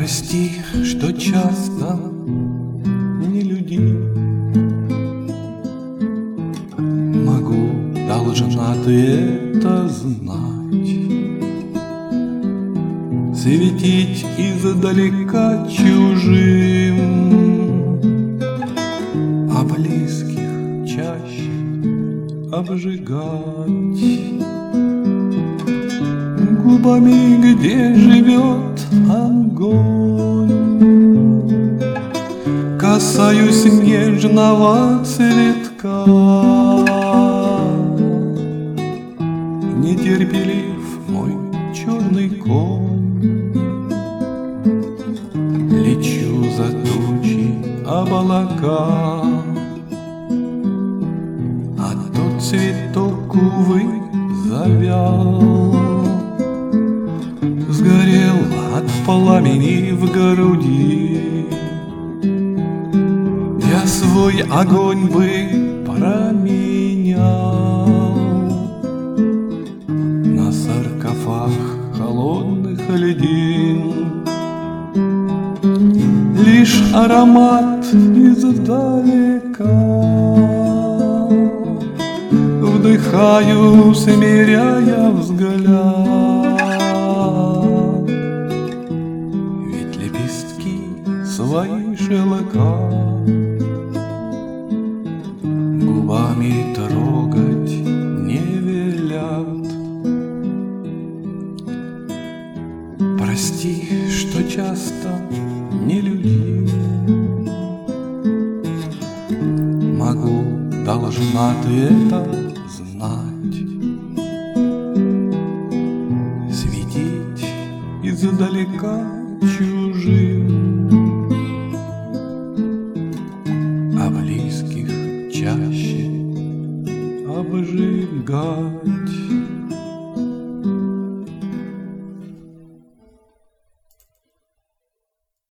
Прости, что часто не люди. Могу, должна ты это знать. Светить издалека чужим, а близких чаще обжигать. Губами, где живет огонь, касаюсь нежного цветка. Нетерпелив мой черный конь, лечу за тучи облака. А тот цветок, увы, завял, сгорел от пламени в груди. Я свой огонь бы променял на саркофаг холодных льдин. Лишь аромат издалека вдыхаю, смиряя взгляд. Ведь лепестки свои шелка губами трогать не велят. Прости, что часто не люди. Могу, должна ты это знать. Светить издалека чужим, а близких чаще обжигать.